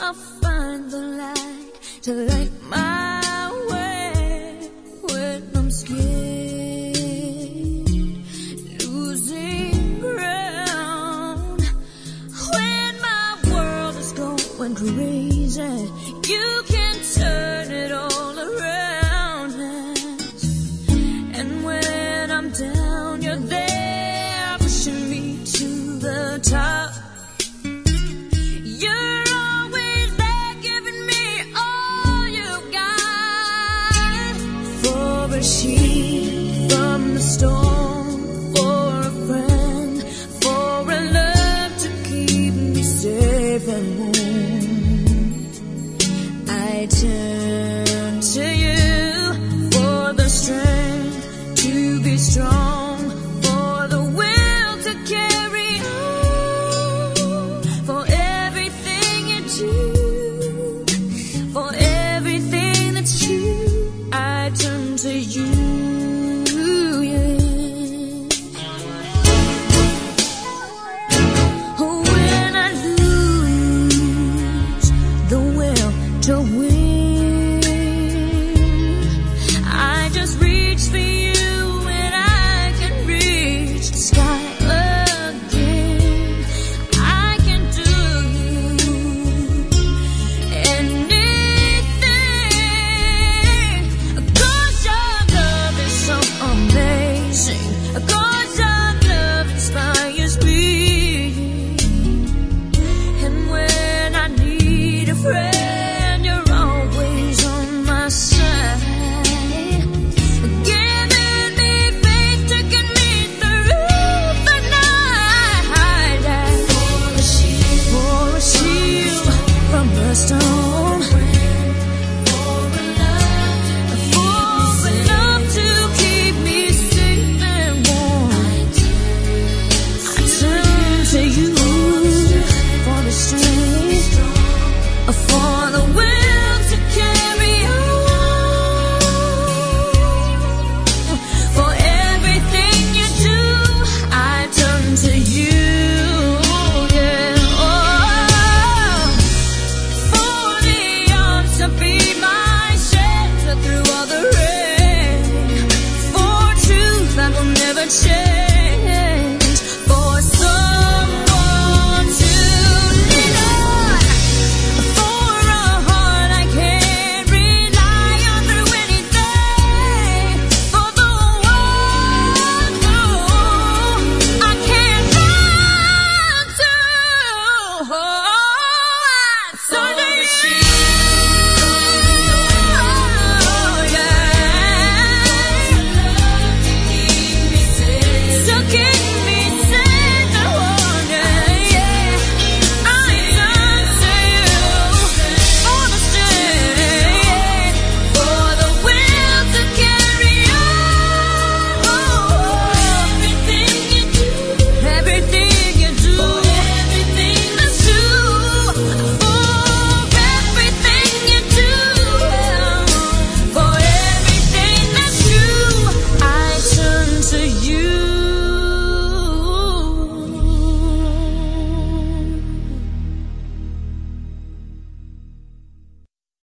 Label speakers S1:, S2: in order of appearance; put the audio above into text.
S1: I'll find the light to light my way when I'm scared, losing ground. When my world is going crazy, you can turn it all around. And when I'm down, you're there pushing me to the top. You're always there giving me all you got. For a sheep from the storm, for a friend, for a love to keep me safe and warm, I turn